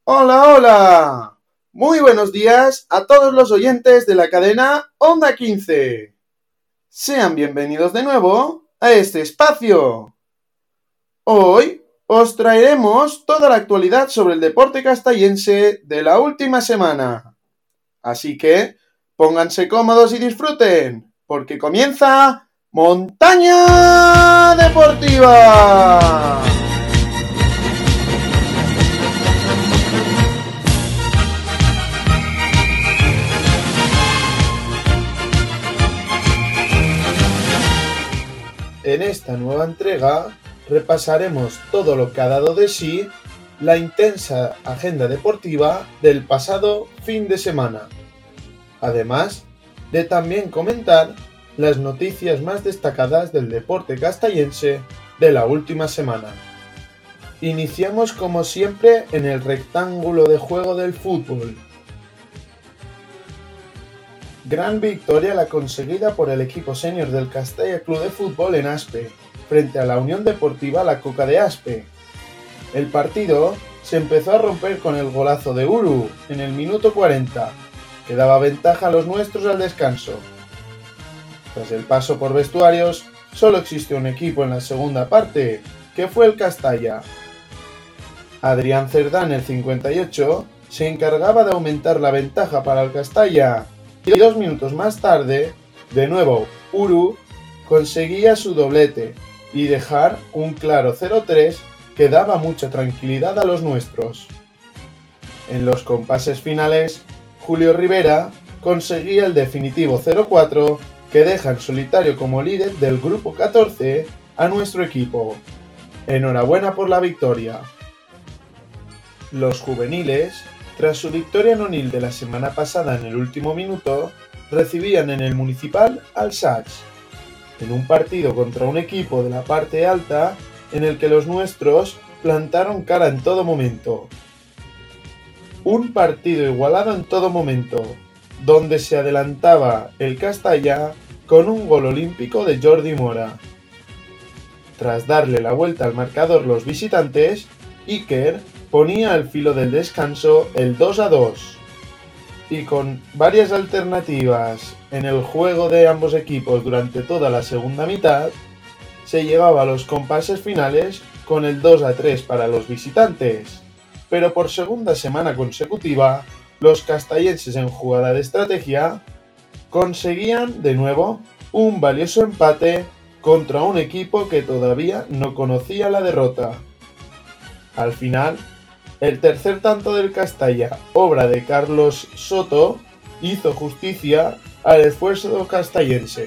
Hola, hola. Muy buenos días a todos los oyentes de la cadena Onda 15. Sean bienvenidos de nuevo a este espacio. Hoy os traeremos toda la actualidad sobre el deporte castellense de la última semana. Así que pónganse cómodos y disfruten, porque comienza Montaña Deportiva. En esta nueva entrega repasaremos todo lo que ha dado de sí la intensa agenda deportiva del pasado fin de semana, además de también comentar las noticias más destacadas del deporte castellense de la última semana. Iniciamos como siempre en el rectángulo de juego del fútbol. Gran victoria la conseguida por el equipo senior del Castalla Club de Fútbol en Aspe, frente a la Unión Deportiva La Coca de Aspe. El partido se empezó a romper con el golazo de Uru en el minuto 40, que daba ventaja a los nuestros al descanso. Tras el paso por vestuarios, solo existió un equipo en la segunda parte, que fue el Castalla. Adrián Cerdán, el 58, se encargaba de aumentar la ventaja para el Castalla, y 2 minutos más tarde, de nuevo, Uru conseguía su doblete y dejar un claro 0-3 que daba mucha tranquilidad a los nuestros. En los compases finales, Julio Rivera conseguía el definitivo 0-4 que deja en solitario como líder del grupo 14 a nuestro equipo. Enhorabuena por la victoria. Los juveniles, tras su victoria en Onil de la semana pasada en el último minuto, recibían en el Municipal al Sachs, en un partido contra un equipo de la parte alta en el que los nuestros plantaron cara en todo momento. Un partido igualado en todo momento, donde se adelantaba el Castalla con un gol olímpico de Jordi Mora. Tras darle la vuelta al marcador los visitantes, Iker ponía al filo del descanso el 2-2, y con varias alternativas en el juego de ambos equipos durante toda la segunda mitad, se llegaba a los compases finales con el 2-3 para los visitantes, pero por segunda semana consecutiva, los castallenses en jugada de estrategia conseguían de nuevo un valioso empate contra un equipo que todavía no conocía la derrota. Al final, el tercer tanto del Castalla, obra de Carlos Soto, hizo justicia al esfuerzo castallense.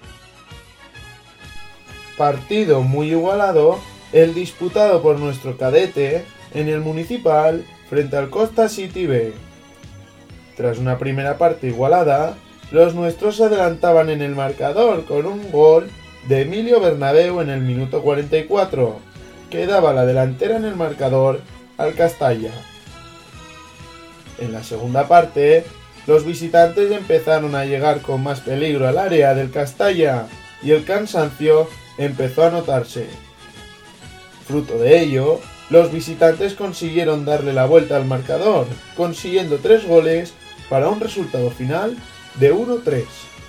Partido muy igualado, el disputado por nuestro cadete en el Municipal frente al Costa City B. Tras una primera parte igualada, los nuestros se adelantaban en el marcador con un gol de Emilio Bernabeu en el minuto 44, que daba la delantera en el marcador al Castalla. En la segunda parte, los visitantes empezaron a llegar con más peligro al área del Castalla y el cansancio empezó a notarse. Fruto de ello, los visitantes consiguieron darle la vuelta al marcador, consiguiendo 3 goles para un resultado final de 1-3.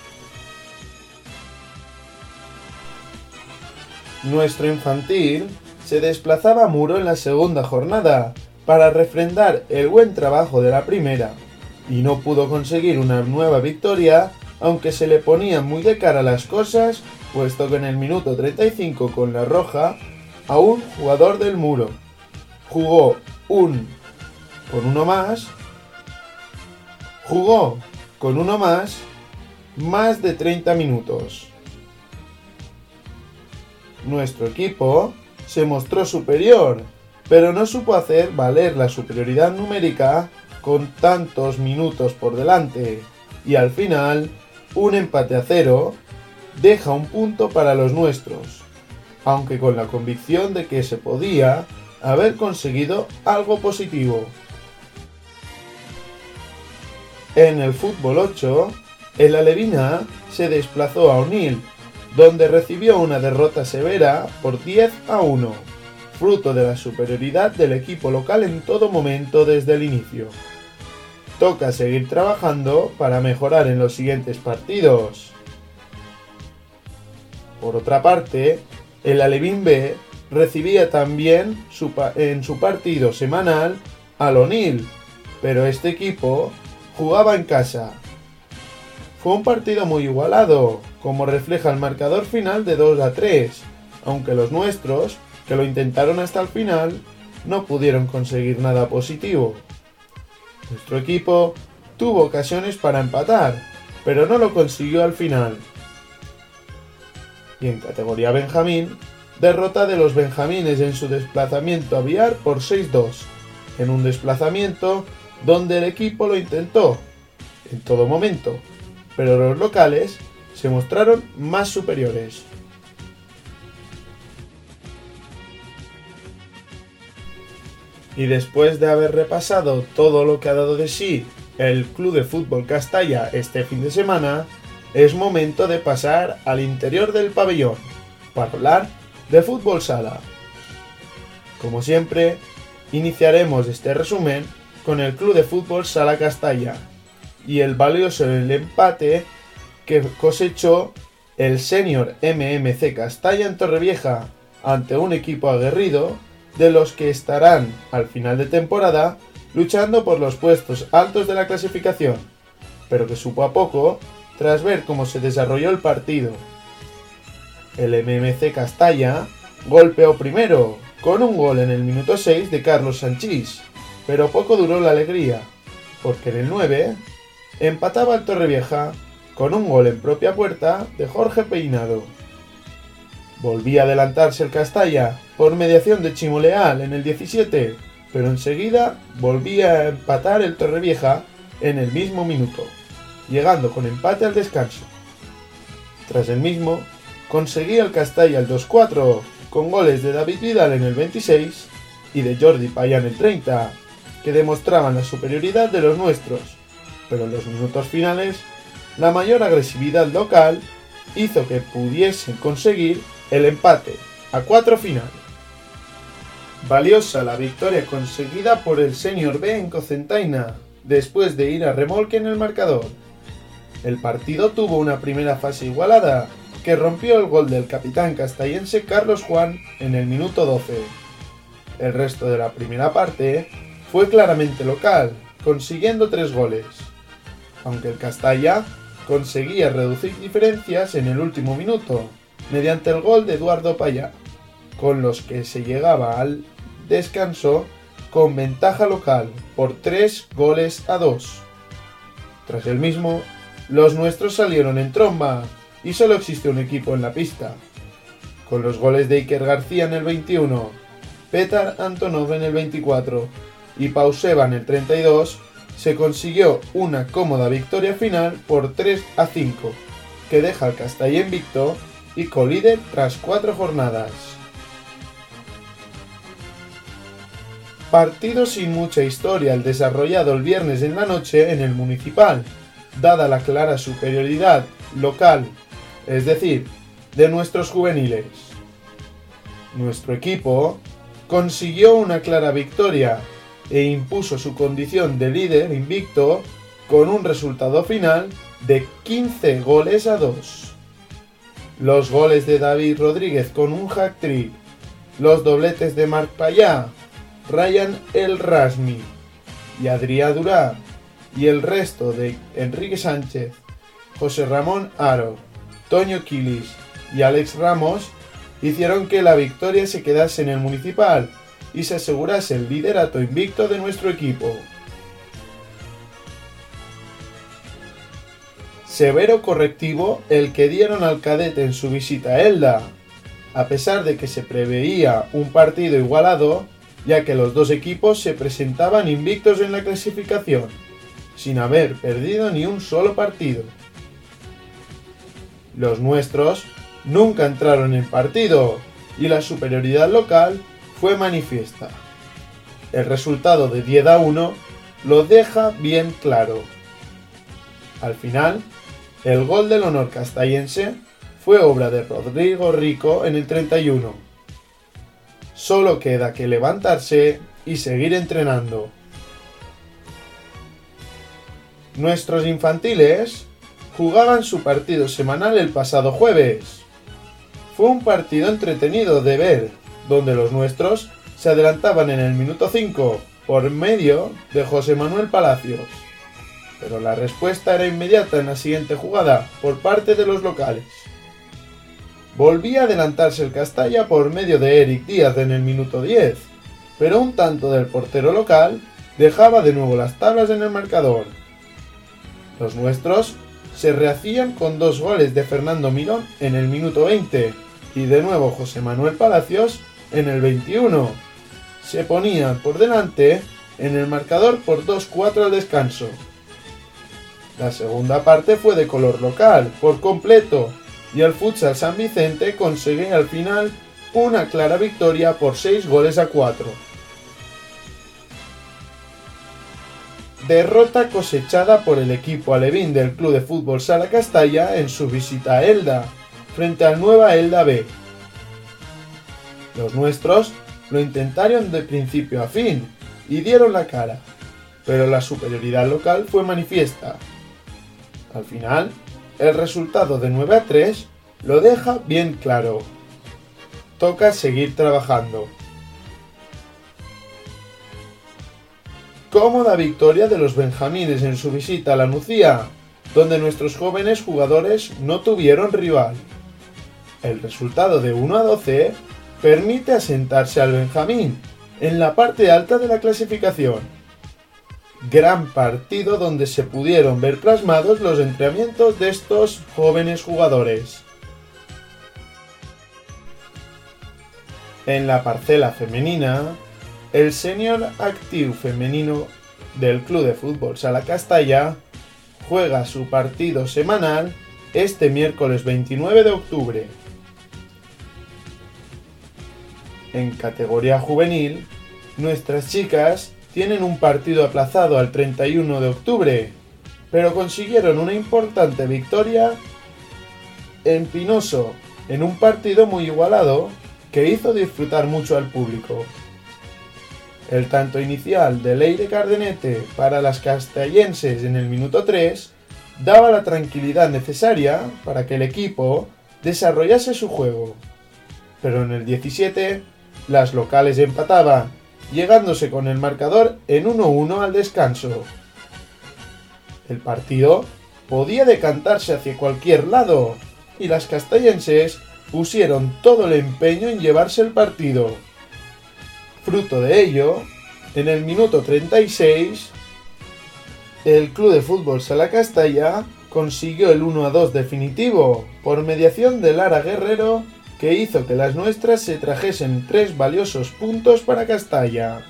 Nuestro infantil se desplazaba a Muro en la segunda jornada para refrendar el buen trabajo de la primera, y no pudo conseguir una nueva victoria, aunque se le ponían muy de cara las cosas, puesto que en el minuto 35 con la roja, a un jugador del Muro jugó con uno más de 30 minutos. Nuestro equipo se mostró superior, pero no supo hacer valer la superioridad numérica con tantos minutos por delante, y al final, un empate a 0 deja un punto para los nuestros, aunque con la convicción de que se podía haber conseguido algo positivo. En el fútbol 8, el Alevina se desplazó a Onil, donde recibió una derrota severa por 10-1, fruto de la superioridad del equipo local en todo momento desde el inicio. Toca seguir trabajando para mejorar en los siguientes partidos. Por otra parte, el Alevín B recibía también en su partido semanal al Onil, pero este equipo jugaba en casa. Fue un partido muy igualado, como refleja el marcador final de 2-3, aunque los nuestros, que lo intentaron hasta el final, no pudieron conseguir nada positivo. Nuestro equipo tuvo ocasiones para empatar, pero no lo consiguió al final. Y en categoría Benjamín, derrota de los benjamines en su desplazamiento a Biar por 6-2, en un desplazamiento donde el equipo lo intentó en todo momento, pero los locales se mostraron más superiores. Y después de haber repasado todo lo que ha dado de sí el Club de Fútbol Castalla este fin de semana, es momento de pasar al interior del pabellón para hablar de fútbol sala. Como siempre, iniciaremos este resumen con el Club de Fútbol Sala Castalla y el valioso empate que cosechó el Senior MMC Castalla en Torrevieja ante un equipo aguerrido de los que estarán al final de temporada luchando por los puestos altos de la clasificación, pero que supo a poco tras ver cómo se desarrolló el partido. El MMC Castalla golpeó primero con un gol en el minuto 6 de Carlos Sanchís, pero poco duró la alegría, porque en el 9 empataba el Torrevieja con un gol en propia puerta de Jorge Peinado. Volvía a adelantarse el Castalla por mediación de Chimo Leal en el 17, pero enseguida volvía a empatar el Torrevieja en el mismo minuto, llegando con empate al descanso. Tras el mismo, conseguía el Castalla el 2-4, con goles de David Vidal en el 26 y de Jordi Payá en el 30, que demostraban la superioridad de los nuestros, pero en los minutos finales, la mayor agresividad local hizo que pudiesen conseguir el empate a 4 final. Valiosa la victoria conseguida por el Senior B en Cocentaina, después de ir a remolque en el marcador. El partido tuvo una primera fase igualada, que rompió el gol del capitán castellense Carlos Juan en el minuto 12. El resto de la primera parte fue claramente local, consiguiendo 3 goles, aunque el Castalla conseguía reducir diferencias en el último minuto, mediante el gol de Eduardo Payá, con los que se llegaba al descanso con ventaja local por 3-2. Tras el mismo, los nuestros salieron en tromba y solo existe un equipo en la pista. Con los goles de Iker García en el 21, Petar Antonov en el 24 y Pauseva en el 32, se consiguió una cómoda victoria final por 3-5, que deja al Castalla invicto y colíder tras 4 jornadas. Partido sin mucha historia el desarrollado el viernes en la noche en el Municipal, dada la clara superioridad local, es decir, de nuestros juveniles. Nuestro equipo consiguió una clara victoria e impuso su condición de líder invicto con un resultado final de 15-2. Los goles de David Rodríguez con un hat-trick, los dobletes de Marc Payá, Ryan El Rasmi y Adrià Durà y el resto de Enrique Sánchez, José Ramón Aro, Toño Quilis y Alex Ramos hicieron que la victoria se quedase en el Municipal y se asegurase el liderato invicto de nuestro equipo. Severo correctivo el que dieron al cadete en su visita a Elda, a pesar de que se preveía un partido igualado, ya que los dos equipos se presentaban invictos en la clasificación, sin haber perdido ni un solo partido. Los nuestros nunca entraron en partido y la superioridad local fue manifiesta. El resultado de 10-1 lo deja bien claro. Al final, el gol del honor castellense fue obra de Rodrigo Rico en el 31. Solo queda que levantarse y seguir entrenando. Nuestros infantiles jugaban su partido semanal el pasado jueves. Fue un partido entretenido de ver, donde los nuestros se adelantaban en el minuto 5 por medio de José Manuel Palacios. Pero la respuesta era inmediata en la siguiente jugada por parte de los locales. Volvía a adelantarse el Castalla por medio de Eric Díaz en el minuto 10, pero un tanto del portero local dejaba de nuevo las tablas en el marcador. Los nuestros se rehacían con 2 goles de Fernando Mirón en el minuto 20 y de nuevo José Manuel Palacios en el 21. Se ponían por delante en el marcador por 2-4 al descanso. La segunda parte fue de color local, por completo, y el Futsal San Vicente conseguía al final una clara victoria por 6-4. Derrota cosechada por el equipo alevín del Club de Fútbol Sala Castalla en su visita a Elda, frente al Nueva Elda B. Los nuestros lo intentaron de principio a fin y dieron la cara, pero la superioridad local fue manifiesta. Al final, el resultado de 9-3 lo deja bien claro. Toca seguir trabajando. Cómoda victoria de los benjamines en su visita a la Nucía, donde nuestros jóvenes jugadores no tuvieron rival. El resultado de 1-12 permite asentarse al Benjamín en la parte alta de la clasificación. Gran partido donde se pudieron ver plasmados los entrenamientos de estos jóvenes jugadores. En la parcela femenina, el Senior Actiu femenino del Club de Fútbol Sala Castalla juega su partido semanal este miércoles 29 de octubre. En categoría juvenil, nuestras chicas tienen un partido aplazado al 31 de octubre, pero consiguieron una importante victoria en Pinoso, en un partido muy igualado que hizo disfrutar mucho al público. El tanto inicial de Leire Cardenete para las castellenses en el minuto 3 daba la tranquilidad necesaria para que el equipo desarrollase su juego, pero en el 17 las locales empataban, llegándose con el marcador en 1-1 al descanso. El partido podía decantarse hacia cualquier lado y las castellenses pusieron todo el empeño en llevarse el partido. Fruto de ello, en el minuto 36, el Club de Fútbol Sala Castalla consiguió el 1-2 definitivo por mediación de Lara Guerrero, que hizo que las nuestras se trajesen 3 valiosos puntos para Castalla.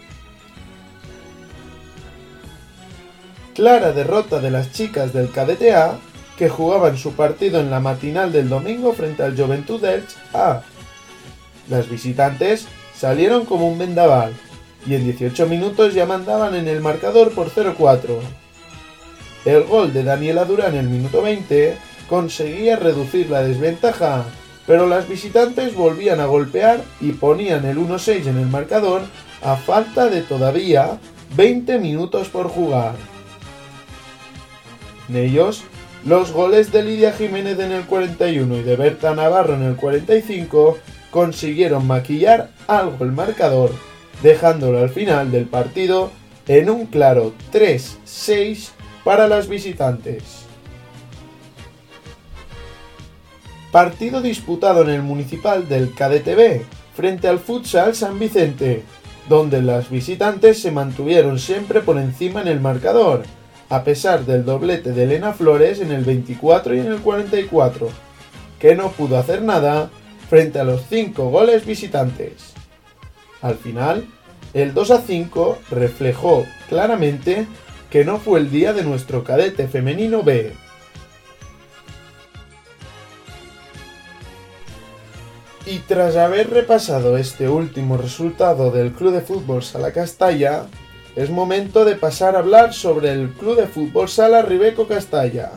Clara derrota de las chicas del Cadete A, que jugaban su partido en la matinal del domingo frente al Joventut Elche A. Las visitantes salieron como un vendaval y en 18 minutos ya mandaban en el marcador por 0-4. El gol de Daniela Durán en el minuto 20 conseguía reducir la desventaja, pero las visitantes volvían a golpear y ponían el 1-6 en el marcador a falta de todavía 20 minutos por jugar. En ellos, los goles de Lidia Jiménez en el 41 y de Berta Navarro en el 45 consiguieron maquillar algo el marcador, dejándolo al final del partido en un claro 3-6 para las visitantes. Partido disputado en el municipal del Cadete B, frente al Futsal San Vicente, donde las visitantes se mantuvieron siempre por encima en el marcador, a pesar del doblete de Elena Flores en el 24 y en el 44, que no pudo hacer nada frente a los 5 goles visitantes. Al final, el 2-5 reflejó claramente que no fue el día de nuestro cadete femenino B. Y tras haber repasado este último resultado del Club de Fútbol Sala Castalla, es momento de pasar a hablar sobre el Club de Fútbol Sala Ribeco Castalla.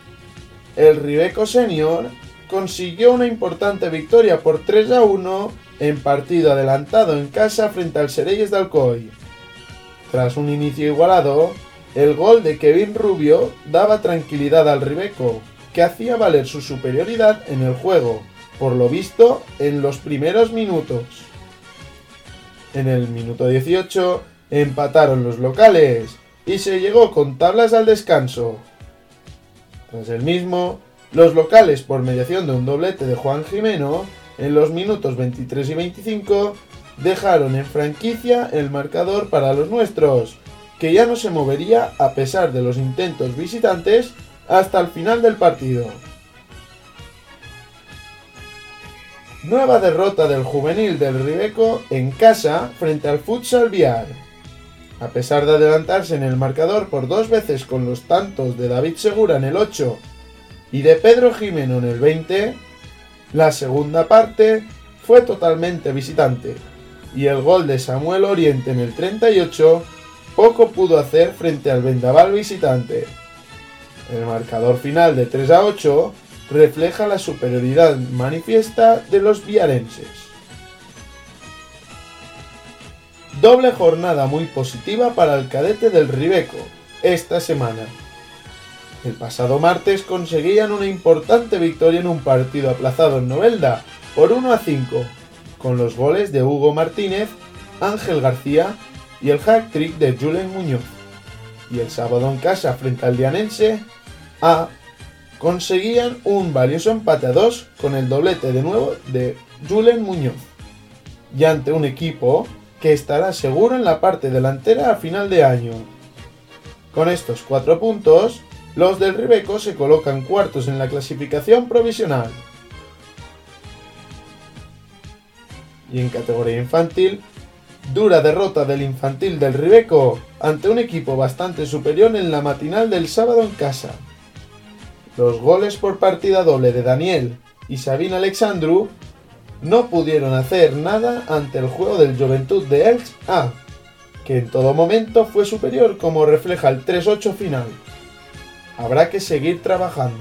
El Ribeco Senior consiguió una importante victoria por 3-1 en partido adelantado en casa frente al Sereyes de Alcoy. Tras un inicio igualado, el gol de Kevin Rubio daba tranquilidad al Ribeco, que hacía valer su superioridad en el juego, por lo visto en los primeros minutos. En el minuto 18 empataron los locales y se llegó con tablas al descanso. Tras el mismo, los locales, por mediación de un doblete de Juan Jimeno, en los minutos 23 y 25, dejaron en franquicia el marcador para los nuestros, que ya no se movería a pesar de los intentos visitantes hasta el final del partido. Nueva derrota del juvenil del Ribeco en casa frente al Futsal Biar. A pesar de adelantarse en el marcador por 2 veces con los tantos de David Segura en el 8 y de Pedro Jimeno en el 20, la segunda parte fue totalmente visitante, y el gol de Samuel Oriente en el 38 poco pudo hacer frente al vendaval visitante. El marcador final de 3-8 refleja la superioridad manifiesta de los viarenses. Doble jornada muy positiva para el cadete del Ribeco esta semana. El pasado martes conseguían una importante victoria en un partido aplazado en Novelda por 1-5, con los goles de Hugo Martínez, Ángel García y el hat-trick de Julen Muñoz. Y el sábado en casa frente al Dianense A conseguían un valioso empate a 2 con el doblete de nuevo de Julen Muñoz, y ante un equipo que estará seguro en la parte delantera a final de año. Con estos 4 puntos, los del Ribeco se colocan cuartos en la clasificación provisional. Y en categoría infantil, dura derrota del infantil del Ribeco ante un equipo bastante superior en la matinal del sábado en casa. Los goles por partida doble de Daniel y Sabine Alexandru no pudieron hacer nada ante el juego del Joventut de Elche A, que en todo momento fue superior, como refleja el 3-8 final. Habrá que seguir trabajando.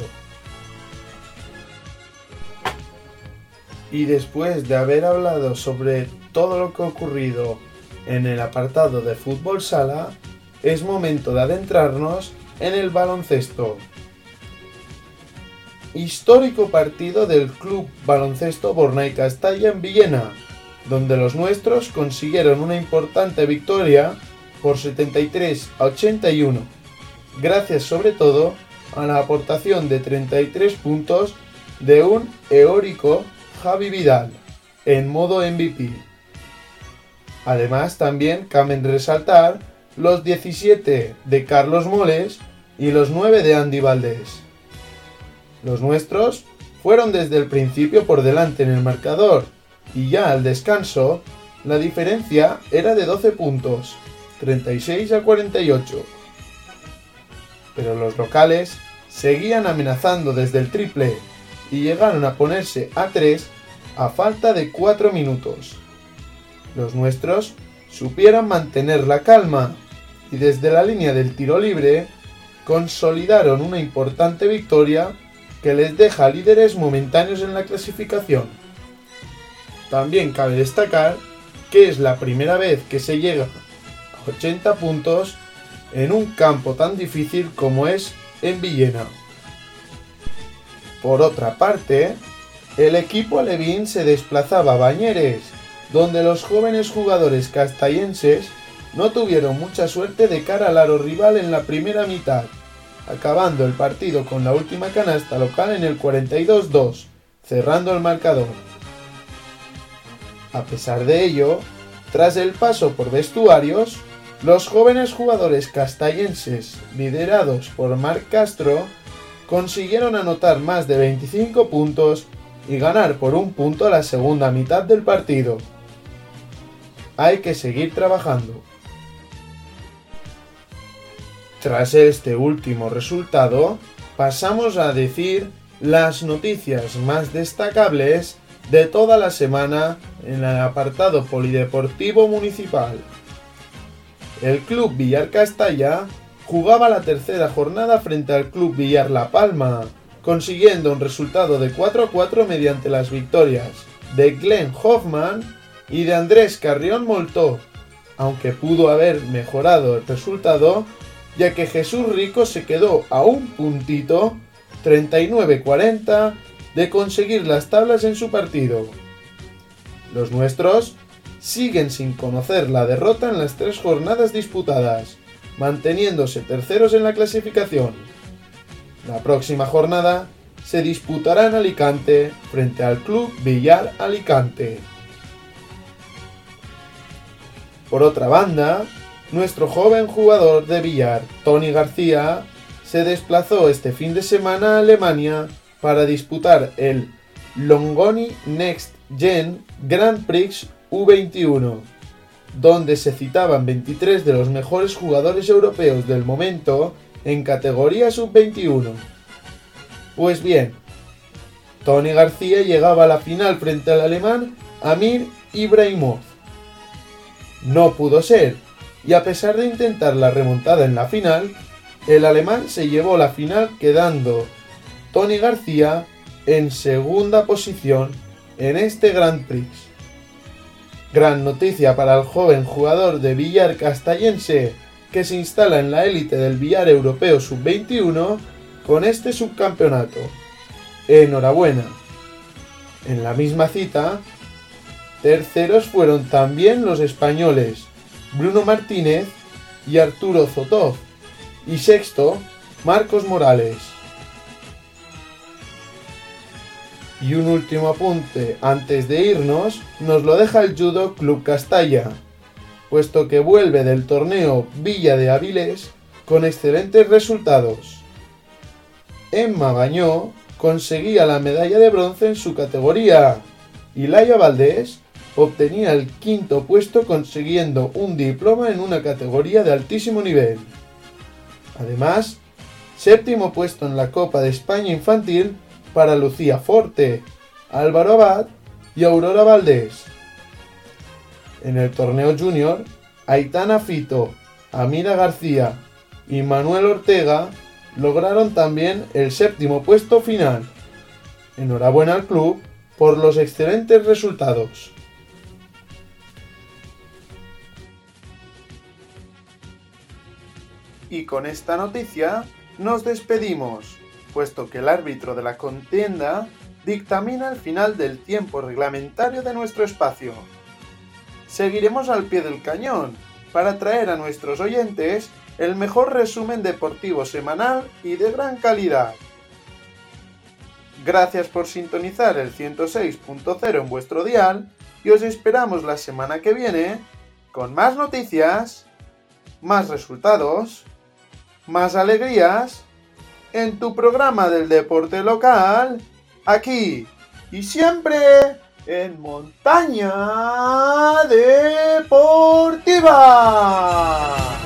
Y después de haber hablado sobre todo lo que ha ocurrido en el apartado de fútbol sala, es momento de adentrarnos en el baloncesto. Histórico partido del Club Baloncesto Bornay Castalla en Villena, donde los nuestros consiguieron una importante victoria por 73-81, gracias sobre todo a la aportación de 33 puntos de un eórico Javi Vidal, en modo MVP. Además, también caben resaltar los 17 de Carlos Moles y los 9 de Andy Valdés. Los nuestros fueron desde el principio por delante en el marcador, y ya al descanso, la diferencia era de 12 puntos, 36-48. Pero los locales seguían amenazando desde el triple, y llegaron a ponerse a 3 a falta de 4 minutos. Los nuestros supieron mantener la calma, y desde la línea del tiro libre, consolidaron una importante victoria que les deja líderes momentáneos en la clasificación. También cabe destacar que es la primera vez que se llega a 80 puntos en un campo tan difícil como es en Villena. Por otra parte, el equipo alevín se desplazaba a Bañeres, donde los jóvenes jugadores castellenses no tuvieron mucha suerte de cara al aro rival en la primera mitad, acabando el partido con la última canasta local en el 42-2, cerrando el marcador. A pesar de ello, tras el paso por vestuarios, los jóvenes jugadores castellenses, liderados por Marc Castro, consiguieron anotar más de 25 puntos y ganar por 1 punto la segunda mitad del partido. Hay que seguir trabajando. Tras este último resultado, pasamos a decir las noticias más destacables de toda la semana en el apartado polideportivo municipal. El Club Villar Castalla jugaba la tercera jornada frente al Club Villar La Palma, consiguiendo un resultado de 4-4 mediante las victorias de Glenn Hoffman y de Andrés Carrión Moltó, aunque pudo haber mejorado el resultado, ya que Jesús Rico se quedó a un puntito, 39-40, de conseguir las tablas en su partido. Los nuestros siguen sin conocer la derrota en las 3 jornadas disputadas, manteniéndose terceros en la clasificación. La próxima jornada se disputará en Alicante frente al Club Villar Alicante. Por otra banda, nuestro joven jugador de billar, Tony García, se desplazó este fin de semana a Alemania para disputar el Longoni Next Gen Grand Prix U21, donde se citaban 23 de los mejores jugadores europeos del momento en categoría sub-21. Pues bien, Tony García llegaba a la final frente al alemán Amir Ibrahimov. No pudo ser, y a pesar de intentar la remontada en la final, el alemán se llevó la final quedando Tony García en segunda posición en este Grand Prix. Gran noticia para el joven jugador de billar castellense que se instala en la élite del billar europeo sub-21 con este subcampeonato. Enhorabuena. En la misma cita, terceros fueron también los españoles Bruno Martínez y Arturo Zotov, y sexto, Marcos Morales. Y un último apunte antes de irnos nos lo deja el Judo Club Castalla, puesto que vuelve del torneo Villa de Avilés con excelentes resultados. Emma Bañó conseguía la medalla de bronce en su categoría y Laia Valdés obtenía el 5º puesto consiguiendo un diploma en una categoría de altísimo nivel. Además, 7º puesto en la Copa de España Infantil para Lucía Forte, Álvaro Abad y Aurora Valdés. En el torneo junior, Aitana Fito, Amira García y Manuel Ortega lograron también el 7º puesto final. Enhorabuena al club por los excelentes resultados. Y con esta noticia nos despedimos, puesto que el árbitro de la contienda dictamina el final del tiempo reglamentario de nuestro espacio. Seguiremos al pie del cañón para traer a nuestros oyentes el mejor resumen deportivo semanal y de gran calidad. Gracias por sintonizar el 106.0 en vuestro dial y os esperamos la semana que viene con más noticias, más resultados, más alegrías en tu programa del deporte local, aquí y siempre en Montaña Deportiva.